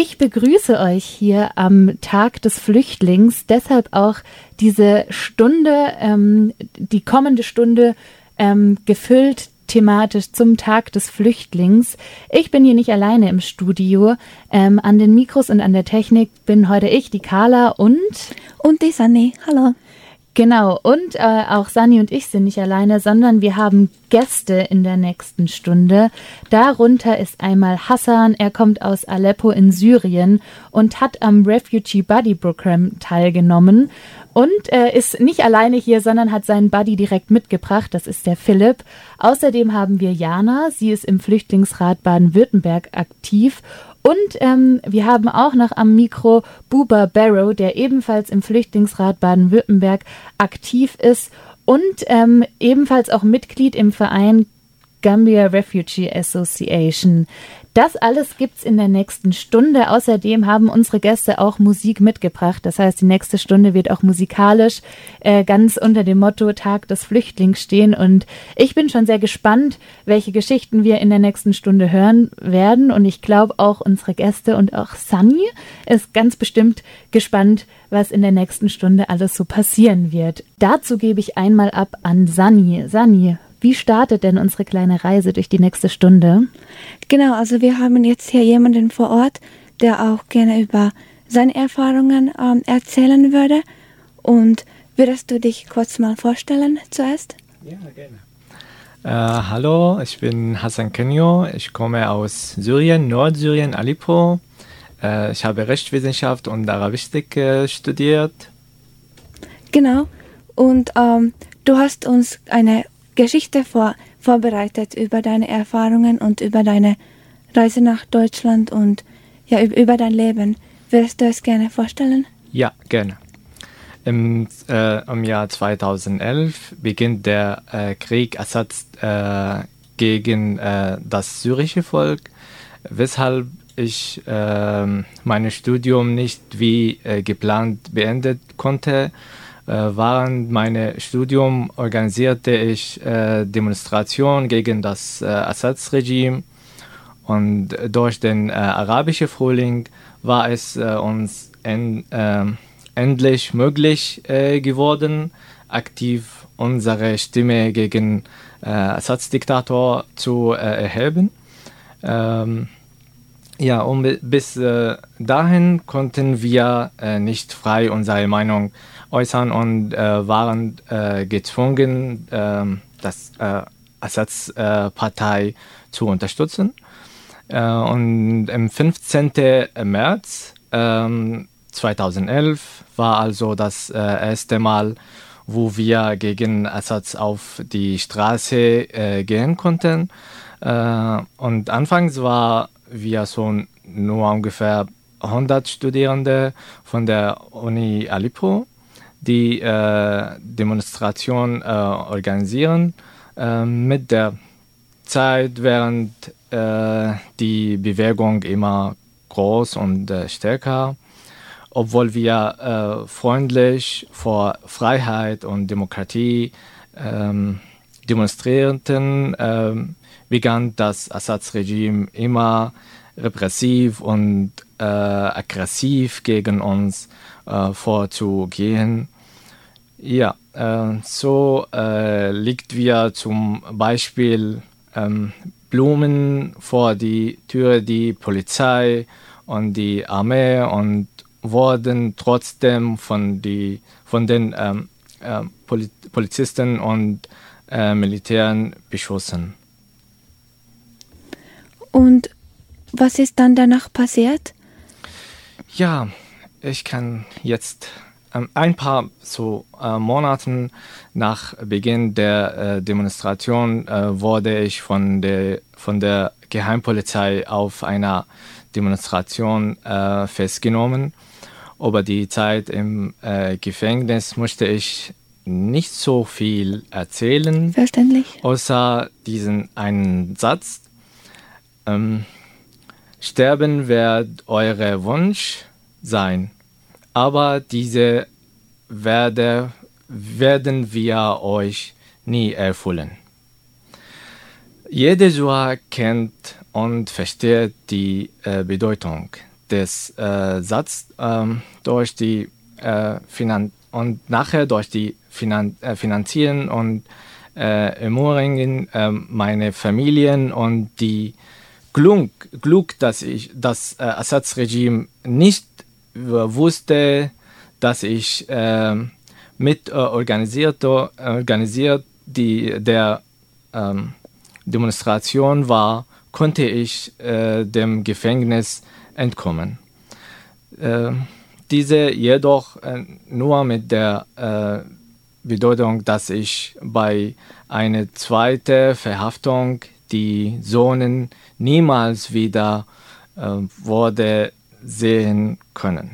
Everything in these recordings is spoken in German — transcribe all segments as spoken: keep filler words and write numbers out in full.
Ich begrüße euch hier am Tag des Flüchtlings, deshalb auch diese Stunde, ähm, die kommende Stunde ähm, gefüllt thematisch zum Tag des Flüchtlings. Ich bin hier nicht alleine im Studio. Ähm, an den Mikros und an der Technik bin heute ich, die Carla und... Und die Sunny. Hallo. Genau, und äh, auch Sunny und ich sind nicht alleine, sondern wir haben Gäste in der nächsten Stunde. Darunter ist einmal Hassan, er kommt aus Aleppo in Syrien und hat am Refugee Buddy Program teilgenommen und äh, ist nicht alleine hier, sondern hat seinen Buddy direkt mitgebracht, das ist der Philipp. Außerdem haben wir Jana, sie ist im Flüchtlingsrat Baden-Württemberg aktiv. Und ähm, wir haben auch noch am Mikro Buba Barrow, der ebenfalls im Flüchtlingsrat Baden-Württemberg aktiv ist und ähm, ebenfalls auch Mitglied im Verein Gambia Refugee Association. Das alles gibt's in der nächsten Stunde. Außerdem haben unsere Gäste auch Musik mitgebracht. Das heißt, die nächste Stunde wird auch musikalisch äh, ganz unter dem Motto Tag des Flüchtlings stehen. Und ich bin schon sehr gespannt, welche Geschichten wir in der nächsten Stunde hören werden. Und ich glaube auch unsere Gäste und auch Sunny ist ganz bestimmt gespannt, was in der nächsten Stunde alles so passieren wird. Dazu gebe ich einmal ab an Sunny. Sunny, wie startet denn unsere kleine Reise durch die nächste Stunde? Genau, also wir haben jetzt hier jemanden vor Ort, der auch gerne über seine Erfahrungen ähm, erzählen würde. Und würdest du dich kurz mal vorstellen zuerst? Ja, gerne. Äh, hallo, ich bin Hassan Kenyo. Ich komme aus Syrien, Nordsyrien, Aleppo. Äh, ich habe Rechtswissenschaft und Arabistik äh, studiert. Genau. Und ähm, du hast uns eine Geschichte vor, vorbereitet über deine Erfahrungen und über deine Reise nach Deutschland und ja, über dein Leben. Würdest du es gerne vorstellen? Ja, gerne. Im, äh, im Jahr zweitausendelf beginnt der äh, Krieg Assad äh, gegen äh, das syrische Volk, weshalb ich äh, mein Studium nicht wie äh, geplant beendet konnte. Während meines Studiums organisierte ich äh, Demonstrationen gegen das äh, Assad-Regime und durch den äh, arabischen Frühling war es äh, uns en, äh, endlich möglich äh, geworden, aktiv unsere Stimme gegen äh, Assads Diktator zu äh, erheben. Ähm, ja, und bis äh, dahin konnten wir äh, nicht frei unsere Meinung äußern und äh, waren äh, gezwungen, äh, das äh, Assads äh, Partei zu unterstützen. Äh, und am fünfzehnten März äh, zweitausendelf war also das äh, erste Mal, wo wir gegen Assad auf die Straße äh, gehen konnten. Äh, und anfangs war wir so nur ungefähr hundert Studierende von der Uni Aleppo, die äh, Demonstration äh, organisieren. Äh, mit der Zeit, während äh, die Bewegung immer groß und äh, stärker, obwohl wir äh, freundlich vor Freiheit und Demokratie äh, demonstrierten, äh, begann das Assad-Regime immer repressiv und äh, aggressiv gegen uns äh, vorzugehen. Ja, äh, so äh, legt wir zum Beispiel ähm, Blumen vor die Tür die Polizei und die Armee und wurden trotzdem von, die, von den ähm, äh, Poli- Polizisten und äh, Militären beschossen. Und was ist dann danach passiert? Ja, ich kann jetzt ähm, ein paar so äh, Monaten nach Beginn der äh, Demonstration äh, wurde ich von der, von der Geheimpolizei auf einer Demonstration äh, festgenommen. Über die Zeit im äh, Gefängnis musste ich nicht so viel erzählen. Verständlich. Außer diesen einen Satz. Ähm, Sterben wird euer Wunsch sein, aber diese werde, werden wir euch nie erfüllen. Jede Syrer kennt und versteht die äh, Bedeutung des äh, Satzes ähm, durch die äh, Finan und nachher durch die Finan äh, Finanzien und äh, Ermordungen äh, meine Familien und die Glück, Glück dass ich das äh, Assad-Regime nicht äh, wusste, dass ich äh, mit äh, organisiert, organisiert die der ähm, Demonstration war, konnte ich äh, dem Gefängnis entkommen. Äh, diese jedoch äh, nur mit der äh, Bedeutung, dass ich bei einer zweiten Verhaftung die Sohnen niemals wieder äh, wurde sehen können.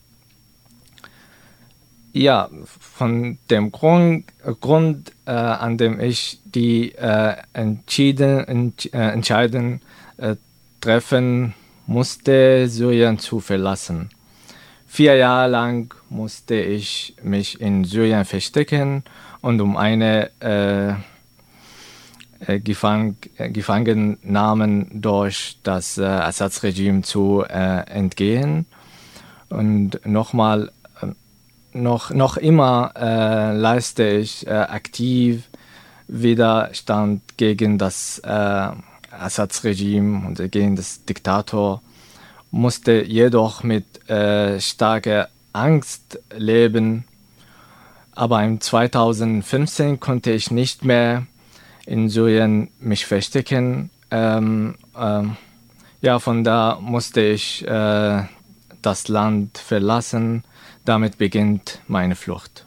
Ja, von dem Grund, Grund äh, an dem ich die äh, entschieden, ent, äh, Entscheidung äh, treffen musste, Syrien zu verlassen. Vier Jahre lang musste ich mich in Syrien verstecken und um eine äh, äh, Gefang äh, Gefangennahme durch das äh, Assad-Regime zu äh, entgehen. Und nochmal, äh, noch, noch immer äh, leiste ich äh, aktiv Widerstand gegen das äh, Assad-Regime und gegen das Diktator, musste jedoch mit äh, starker Angst leben. Aber im zweitausendfünfzehn konnte ich nicht mehr in Syrien mich verstecken. Ähm, ähm, ja, von da musste ich äh, das Land verlassen. Damit beginnt meine Flucht.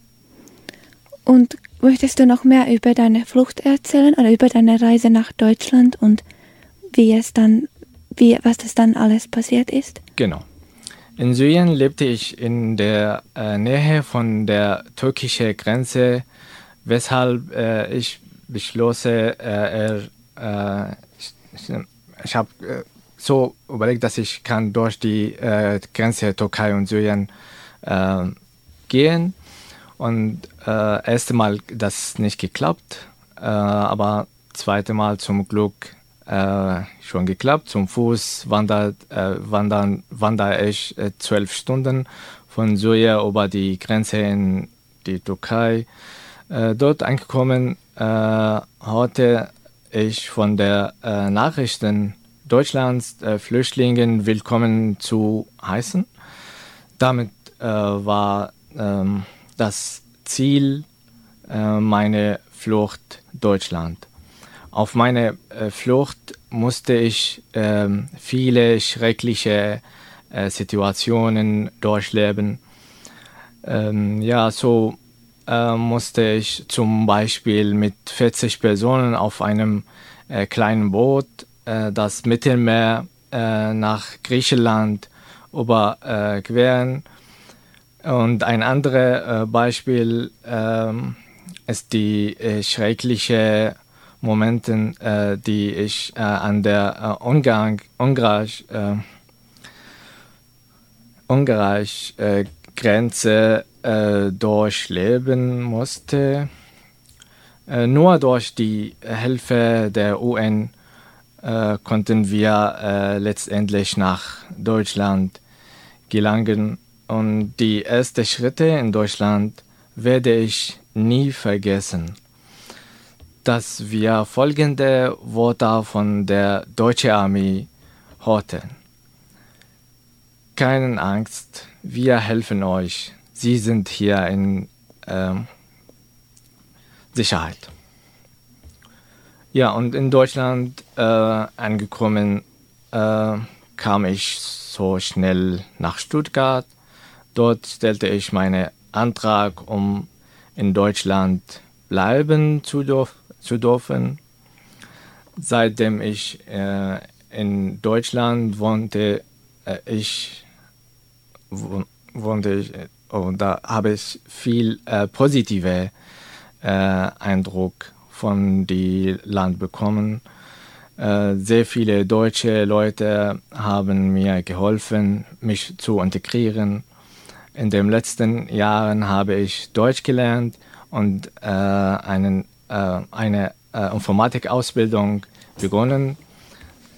Und möchtest du noch mehr über deine Flucht erzählen oder über deine Reise nach Deutschland und wie es dann Wie, was das dann alles passiert ist? Genau. In Syrien lebte ich in der äh, Nähe von der türkischen Grenze, weshalb äh, ich beschloss, äh, er, äh, ich, ich, ich habe äh, so überlegt, dass ich kann durch die äh, Grenze Türkei und Syrien äh, gehen. Und äh, erste Mal das nicht geklappt, äh, aber zweite Mal zum Glück Äh, schon geklappt. Zum Fuß wandert, äh, wandern, wandere ich äh, zwölf Stunden von Syrien über die Grenze in die Türkei. Äh, dort angekommen, äh, hörte ich von der äh, Nachrichten Deutschlands, äh, Flüchtlingen willkommen zu heißen. Damit äh, war äh, das Ziel äh, meiner Flucht Deutschland. Auf meiner äh, Flucht musste ich äh, viele schreckliche äh, Situationen durchleben. Ähm, ja, so äh, musste ich zum Beispiel mit vierzig Personen auf einem äh, kleinen Boot äh, das Mittelmeer äh, nach Griechenland überqueren. Äh, Und ein anderes äh, Beispiel äh, ist die äh, schreckliche Momenten, äh, die ich äh, an der äh, Ungarn, Ungarisch, äh, Ungarisch äh, Grenze äh, durchleben musste. Äh, nur durch die Hilfe der U N äh, konnten wir äh, letztendlich nach Deutschland gelangen. Und die ersten Schritte in Deutschland werde ich nie vergessen. Dass wir folgende Worte von der deutschen Armee hörten. Keine Angst, wir helfen euch. Sie sind hier in ähm, Sicherheit. Ja, und in Deutschland äh, angekommen äh, kam ich so schnell nach Stuttgart. Dort stellte ich meinen Antrag, um in Deutschland bleiben zu dürfen. zu dürfen. Seitdem ich äh, in Deutschland wohnte, äh, ich wohnte ich, und da habe ich viel äh, positive äh, Eindruck von dem Land bekommen. Äh, sehr viele deutsche Leute haben mir geholfen, mich zu integrieren. In den letzten Jahren habe ich Deutsch gelernt und äh, einen eine äh, Informatikausbildung begonnen.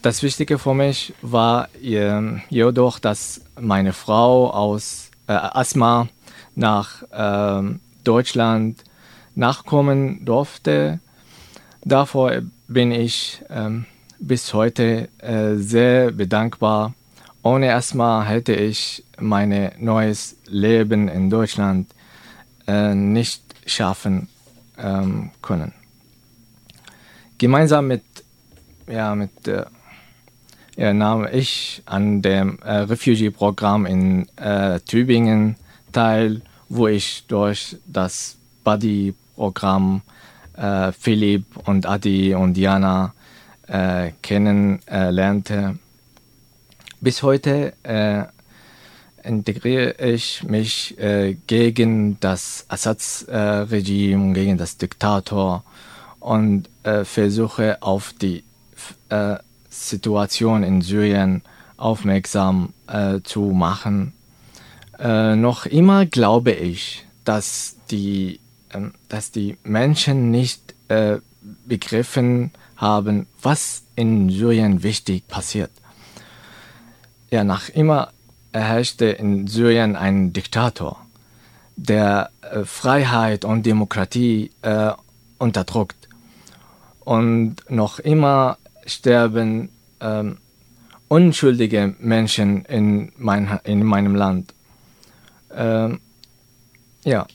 das Wichtige für mich war äh, jedoch, dass meine Frau aus äh, Asma nach äh, Deutschland nachkommen durfte. Davor bin ich äh, bis heute äh, sehr bedankbar. Ohne Asma hätte ich mein neues Leben in Deutschland äh, nicht schaffen ähm, können. Gemeinsam mit, ja, mit äh, ja, nahm ich an dem äh, Refugee-Programm in äh, Tübingen teil, wo ich durch das Buddy-Programm äh, Philipp und Adi und Diana äh, kennenlernte. Bis heute äh, integriere ich mich äh, gegen das Assad-Regime, äh, gegen das Diktator und äh, versuche auf die äh, Situation in Syrien aufmerksam äh, zu machen. Äh, noch immer glaube ich, dass die, äh, dass die Menschen nicht äh, begriffen haben, was in Syrien wichtig passiert. Ja, nach immer herrschte in Syrien ein Diktator, der äh, Freiheit und Demokratie äh, unterdrückt. Und noch immer sterben ähm, unschuldige Menschen in, mein, in meinem Land. Ähm, ja.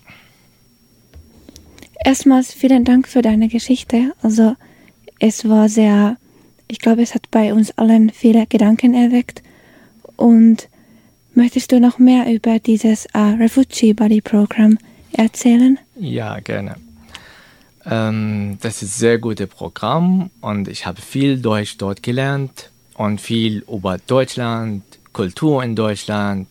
Erstmals vielen Dank für deine Geschichte. Also es war sehr, ich glaube, es hat bei uns allen viele Gedanken erweckt. Und möchtest du noch mehr über dieses uh, Refugee Buddy Program erzählen? Ja, gerne. Ähm, das ist ein sehr gutes Programm und ich habe viel Deutsch dort gelernt und viel über Deutschland, Kultur in Deutschland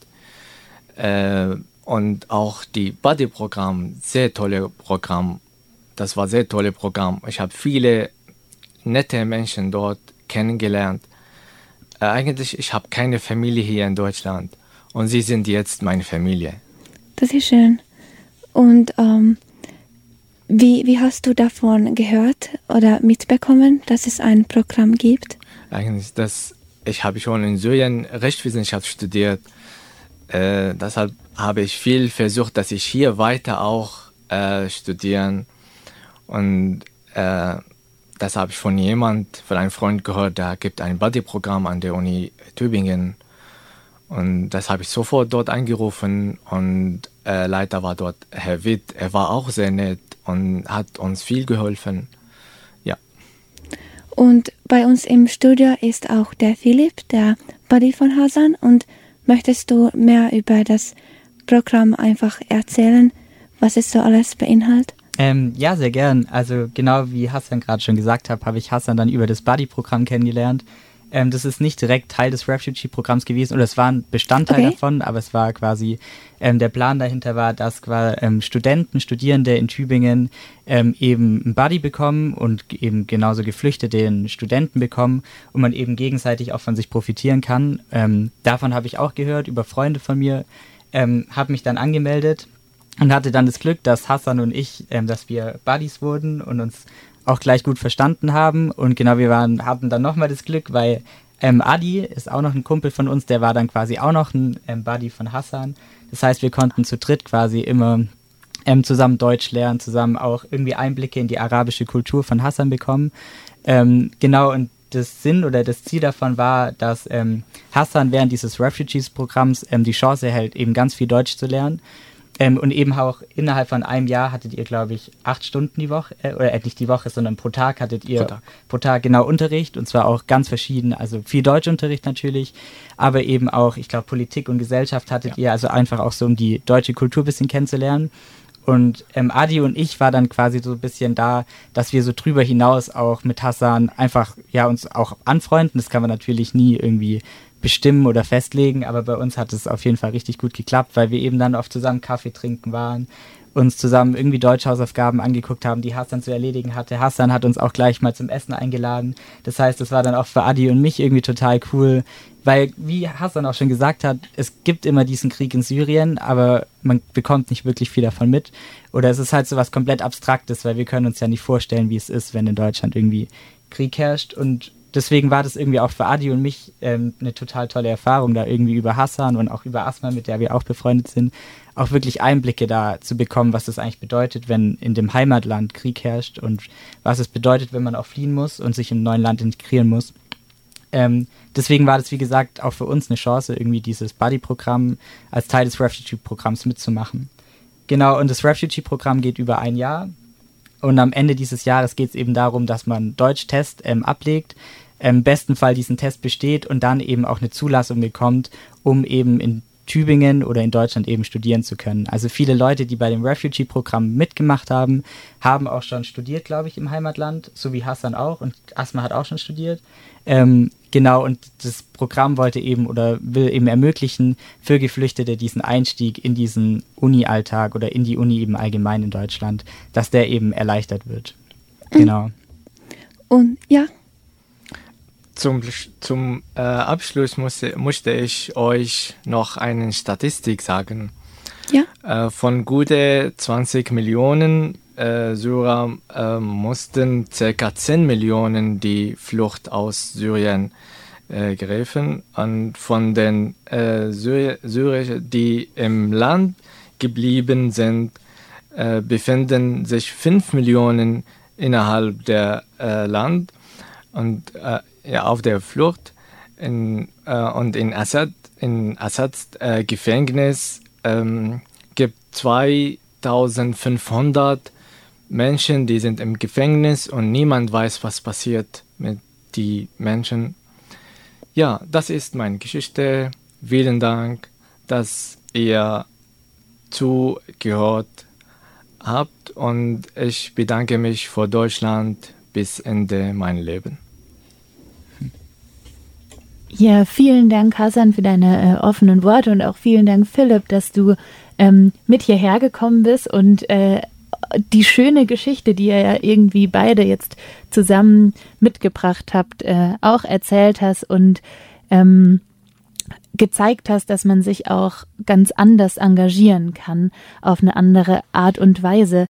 äh, und auch die Buddy-Programm, sehr tolle Programm. Das war ein sehr tolles Programm. Ich habe viele nette Menschen dort kennengelernt. Äh, eigentlich, ich habe keine Familie hier in Deutschland und sie sind jetzt meine Familie. Das ist schön. Und ähm, Wie, wie hast du davon gehört oder mitbekommen, dass es ein Programm gibt? Eigentlich, das, ich habe schon in Syrien Rechtswissenschaft studiert. Äh, deshalb habe ich viel versucht, dass ich hier weiter auch äh, studieren. Und äh, das habe ich von jemand, von einem Freund gehört, da gibt ein Buddy-Programm an der Uni Tübingen. Und das habe ich sofort dort angerufen und äh, Leiter war dort Herr Witt. Er war auch sehr nett und hat uns viel geholfen. Ja. Und bei uns im Studio ist auch der Philipp, der Buddy von Hasan. Und möchtest du mehr über das Programm einfach erzählen, was es so alles beinhaltet? Ähm, ja, sehr gern. Also genau wie Hasan gerade schon gesagt hat, habe ich Hasan dann über das Buddy-Programm kennengelernt. Ähm, das ist nicht direkt Teil des Refugee-Programms gewesen, oder es war ein Bestandteil okay. davon, aber es war quasi, ähm, der Plan dahinter war, dass ähm, Studenten, Studierende in Tübingen ähm, eben ein Buddy bekommen und eben genauso geflüchtete Studenten bekommen und man eben gegenseitig auch von sich profitieren kann. Ähm, davon habe ich auch gehört, über Freunde von mir, ähm, habe mich dann angemeldet und hatte dann das Glück, dass Hasan und ich, ähm, dass wir Buddies wurden und uns auch gleich gut verstanden haben. Und genau, wir waren, hatten dann nochmal das Glück, weil ähm, Adi ist auch noch ein Kumpel von uns, der war dann quasi auch noch ein ähm, Buddy von Hasan. Das heißt, wir konnten zu dritt quasi immer ähm, zusammen Deutsch lernen, zusammen auch irgendwie Einblicke in die arabische Kultur von Hasan bekommen. Ähm, genau, und das Sinn oder das Ziel davon war, dass ähm, Hasan während dieses Refugees-Programms ähm, die Chance erhält, eben ganz viel Deutsch zu lernen. Ähm, und eben auch innerhalb von einem Jahr hattet ihr, glaube ich, acht Stunden die Woche, äh, oder äh, nicht die Woche, sondern pro Tag hattet ihr pro Tag. pro Tag genau Unterricht, und zwar auch ganz verschieden, also viel Deutschunterricht natürlich, aber eben auch, ich glaube, Politik und Gesellschaft hattet ja. ihr, also einfach auch so, um die deutsche Kultur ein bisschen kennenzulernen. Und ähm, Adi und ich war dann quasi so ein bisschen da, dass wir so drüber hinaus auch mit Hasan einfach, ja, uns auch anfreunden. Das kann man natürlich nie irgendwie bestimmen oder festlegen, aber bei uns hat es auf jeden Fall richtig gut geklappt, weil wir eben dann oft zusammen Kaffee trinken waren, uns zusammen irgendwie Deutschhausaufgaben angeguckt haben, die Hasan zu erledigen hatte. Hasan hat uns auch gleich mal zum Essen eingeladen. Das heißt, das war dann auch für Adi und mich irgendwie total cool, weil, wie Hasan auch schon gesagt hat, es gibt immer diesen Krieg in Syrien, aber man bekommt nicht wirklich viel davon mit. Oder es ist halt so was komplett Abstraktes, weil wir können uns ja nicht vorstellen, wie es ist, wenn in Deutschland irgendwie Krieg herrscht. Und deswegen war das irgendwie auch für Adi und mich ähm, eine total tolle Erfahrung, da irgendwie über Hassan und auch über Asma, mit der wir auch befreundet sind, auch wirklich Einblicke da zu bekommen, was das eigentlich bedeutet, wenn in dem Heimatland Krieg herrscht und was es bedeutet, wenn man auch fliehen muss und sich im neuen Land integrieren muss. Ähm, deswegen war das, wie gesagt, auch für uns eine Chance, irgendwie dieses Buddy-Programm als Teil des Refugee-Programms mitzumachen. Genau, und das Refugee-Programm geht über ein Jahr. Und am Ende dieses Jahres geht es eben darum, dass man Deutschtest ähm, ablegt, im besten Fall diesen Test besteht und dann eben auch eine Zulassung bekommt, um eben in Tübingen oder in Deutschland eben studieren zu können. Also viele Leute, die bei dem Refugee-Programm mitgemacht haben, haben auch schon studiert, glaube ich, im Heimatland, so wie Hassan auch und Asma hat auch schon studiert. Ähm, genau, und das Programm wollte eben oder will eben ermöglichen für Geflüchtete diesen Einstieg in diesen Uni-Alltag oder in die Uni eben allgemein in Deutschland, dass der eben erleichtert wird. Genau. Und ja. Zum, zum äh, Abschluss musste, musste ich euch noch eine Statistik sagen. Ja. Äh, von gute zwanzig Millionen äh, Syrer äh, mussten ca. zehn Millionen die Flucht aus Syrien äh, greifen. Und von den äh, Syr Syrer, die im Land geblieben sind, äh, befinden sich fünf Millionen innerhalb der äh, Land und äh, ja, auf der Flucht. In, äh, und in Assad, in Assads äh, Gefängnis ähm, gibt zweitausendfünfhundert Menschen, die sind im Gefängnis und niemand weiß, was passiert mit den Menschen. Ja, das ist meine Geschichte. Vielen Dank, dass ihr zugehört habt und ich bedanke mich für Deutschland bis Ende mein Leben. Ja, vielen Dank, Hassan, für deine äh, offenen Worte und auch vielen Dank, Philipp, dass du ähm, mit hierher gekommen bist und äh, die schöne Geschichte, die ihr ja irgendwie beide jetzt zusammen mitgebracht habt, äh, auch erzählt hast und ähm, gezeigt hast, dass man sich auch ganz anders engagieren kann, auf eine andere Art und Weise.